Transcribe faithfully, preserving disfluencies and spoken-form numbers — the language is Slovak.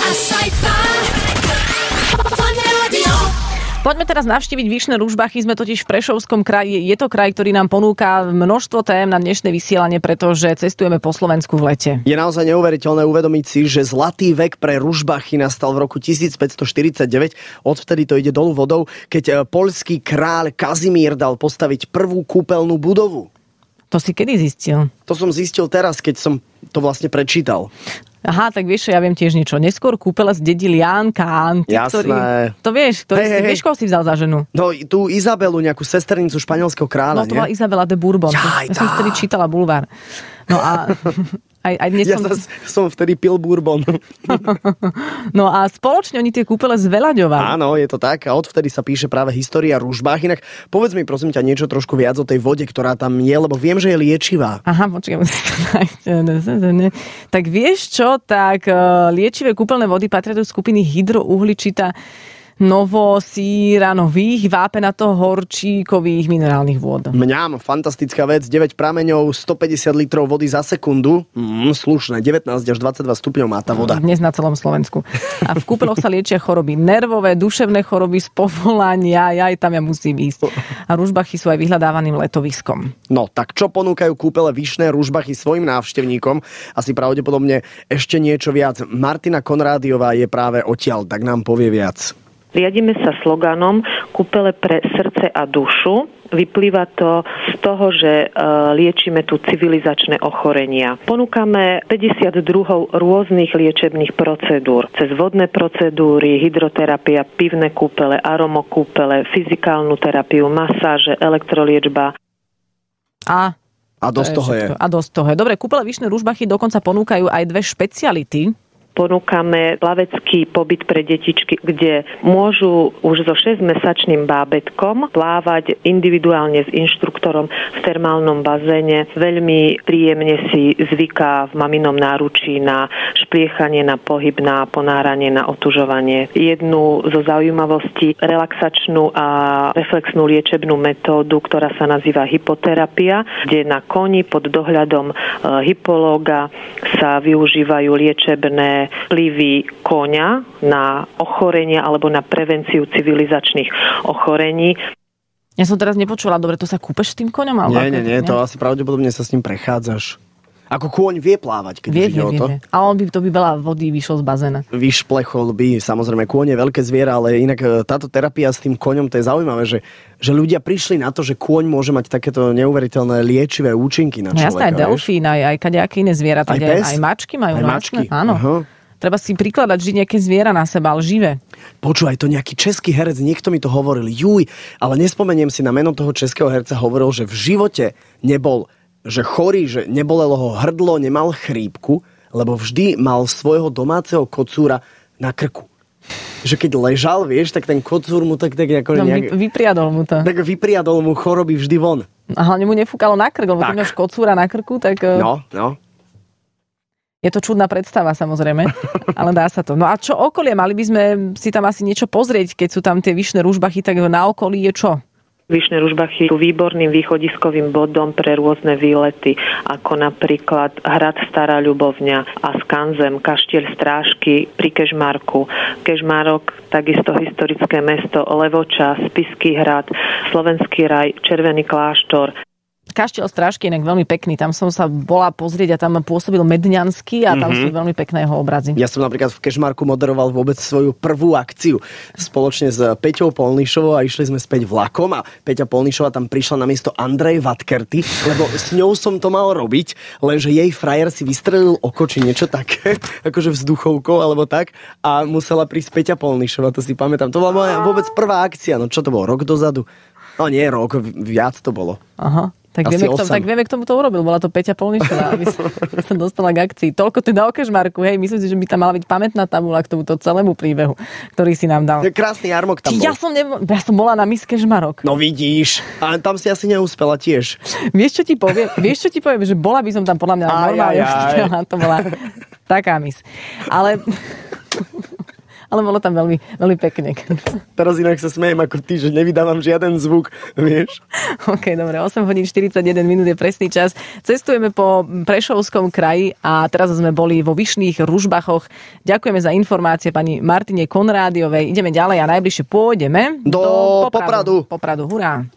Poďme teraz navštíviť Vyšné Ružbachy, sme totiž v Prešovskom kraji. Je to kraj, ktorý nám ponúka množstvo tém na dnešné vysielanie, pretože cestujeme po Slovensku v lete. Je naozaj neuveriteľné uvedomiť si, že zlatý vek pre Ružbachy nastal v roku tisícpäťstoštyridsaťdeväť. Odvtedy to ide dolu vodou, keď poľský kráľ Kazimír dal postaviť prvú kúpeľnú budovu. To si kedy zistil? To som zistil teraz, keď som to vlastne prečítal. Aha, tak vieš, ja viem tiež niečo. Neskôr kúpele zdedil Ján Kán. Jasné. Ktorý, to vieš, ktorý hej, si, hej. vieš, koho si vzal za ženu? No, tú Izabelu, nejakú sesternicu španielského kráľa, No, to bola Izabela de Bourbon. Jaj, ja som vtedy čítala Bulvár. No a... Aj, aj dnes ja som... som vtedy pil Bourbon. No a spoločne oni tie kúpele zveľaďovali. Áno, je to tak. A odvtedy sa píše práve história Ružbách. Inak povedz mi prosím ťa niečo trošku viac o tej vode, ktorá tam je, lebo viem, že je liečivá. Aha, počkaj. Tak vieš čo? Tak liečivé kúpeľné vody patria do skupiny hydrouhličitá novosíranových, vápenato-horčíkových minerálnych vôd. Mňam, fantastická vec, deväť prameňov, stopäťdesiat litrov vody za sekundu. Mm, slušné, devätnásť až dvadsaťdva stupňov má tá voda. Dnes na celom Slovensku. A v kúpeľoch sa liečia choroby nervové, duševné choroby z povolania, ja aj tam ja musím ísť. A Ružbachy sú aj vyhľadávaným letoviskom. No, tak čo ponúkajú kúpele Vyšné Ružbachy svojim návštevníkom? Asi pravdepodobne ešte niečo viac. Martina Konrádiová je práve odtiaľ, tak nám povie viac. Riadime sa sloganom Kúpele pre srdce a dušu. Vyplýva to z toho, že liečíme tu civilizačné ochorenia. Ponúkame päťdesiat druhov rôznych liečebných procedúr. Cez vodné procedúry, hydroterapia, pivné kúpele, aromokúpele, fyzikálnu terapiu, masáže, elektroliečba. A A dosť toho je. A dosť toho je. Dobre, kúpele Vyšné Ružbachy dokonca ponúkajú aj dve špeciality. Ponúkame plavecký pobyt pre detičky, kde môžu už so šesťmesačným bábätkom plávať individuálne s inštruktorom v termálnom bazéne. Veľmi príjemne si zvyká v maminom náručí na špliechanie, na pohyb, na ponáranie, na otužovanie. Jednu zo zaujímavostí, relaxačnú a reflexnú liečebnú metódu, ktorá sa nazýva hypoterapia, kde na koni pod dohľadom hypológa sa využívajú liečebné vplyvy koňa na ochorenia alebo na prevenciu civilizačných ochorení. Ja som teraz nepočula, dobre, to sa kúpeš s tým koňom? Nie, nie, nie, to asi pravdepodobne sa s ním prechádzaš. Ako kôň vie plávať, keď vie, ide o to. Vie. A on by to by veľa vody vyšiel z bazéna. Vyšplechol by, samozrejme, kôň je veľké zviera, ale inak táto terapia s tým koňom, to je zaujímavé, že, že ľudia prišli na to, že kôň môže mať takéto neuveriteľné liečivé účinky na človeka. No jasné, aj delfín, aj, aj kadejaké iné zvieratá. Aj, aj, aj mačky majú. Aj no, mačky? Áno. Uh-huh. Treba si prikladať vždy nejaké zviera na seba, ale živé. Počúvaj, to nejaký český herec, niekto mi to hovoril, juj, ale nespomeniem si na meno toho českého herca, hovoril, že v živote nebol že chorý, že nebolelo ho hrdlo, nemal chrípku, lebo vždy mal svojho domáceho kocúra na krku. Že keď ležal, vieš, tak ten kocúr mu tak, tak ako no, nejak... vypriadol mu to. Tak vypriadol mu choroby vždy von. A hlavne mu nefúkalo na krk, lebo keď máš kocúra na krku, tak... No, no. Je to čudná predstava, samozrejme, ale dá sa to. No a čo okolie? Mali by sme si tam asi niečo pozrieť, keď sú tam tie Vyšné Ružbachy, tak na okolí je čo? Vyšné Ružbachy sú výborným východiskovým bodom pre rôzne výlety, ako napríklad hrad Stará Ľubovňa a Skanzem, kaštieľ Strážky pri Kežmarku. Kežmarok, takisto historické mesto Levoča, Spišský hrad, Slovenský raj, Červený kláštor. Kaštiel Strážky je inak veľmi pekný. Tam som sa bola pozrieť a tam pôsobil Medňanský a tam mm-hmm. sú veľmi pekné jeho obrazy. Ja som napríklad v Kežmarku moderoval vôbec svoju prvú akciu spoločne s Peťou Polnišovou a išli sme späť vlakom a Peťa Polnišová tam prišla na miesto Andrej Vatkerty, lebo s ňou som to mal robiť, lenže jej frajer si vystrelil oko či niečo také, akože vzduchovkou alebo tak a musela prísť Peťa Polnišová, to si pamätám. To bola moja vôbec prvá akcia, no čo to bolo, rok dozadu? No nie rok, viac to bolo. Aha. Tak vieme, kto, tak vieme, kto mu to urobil. Bola to Peťa Polnišová, aby sa, sa dostala k akcii. Toľko teda o Kežmarku. Hej, myslím si, že by tam mala byť pamätná tabuľa k tomuto celému príbehu, ktorý si nám dal. Krásny jarmok tam bol. Ja som, ne, ja som bola na Miss Kežmarok. No vidíš, a tam si asi neúspela tiež. Vieš, čo ti poviem? Vieš, čo ti poviem? Že bola by som tam podľa mňa normálne uspela. To bola taká Miss. Ale... Ale bolo tam veľmi, veľmi pekne. Teraz inak sa smejem ako ty, že nevydávam žiaden zvuk, vieš? OK, dobre, osem hodín štyridsaťjeden minút je presný čas. Cestujeme po Prešovskom kraji a teraz sme boli vo Vyšných Ružbachoch. Ďakujeme za informácie pani Martine Konrádiovej. Ideme ďalej a najbližšie pôjdeme do, do Popradu. Popradu, hurá.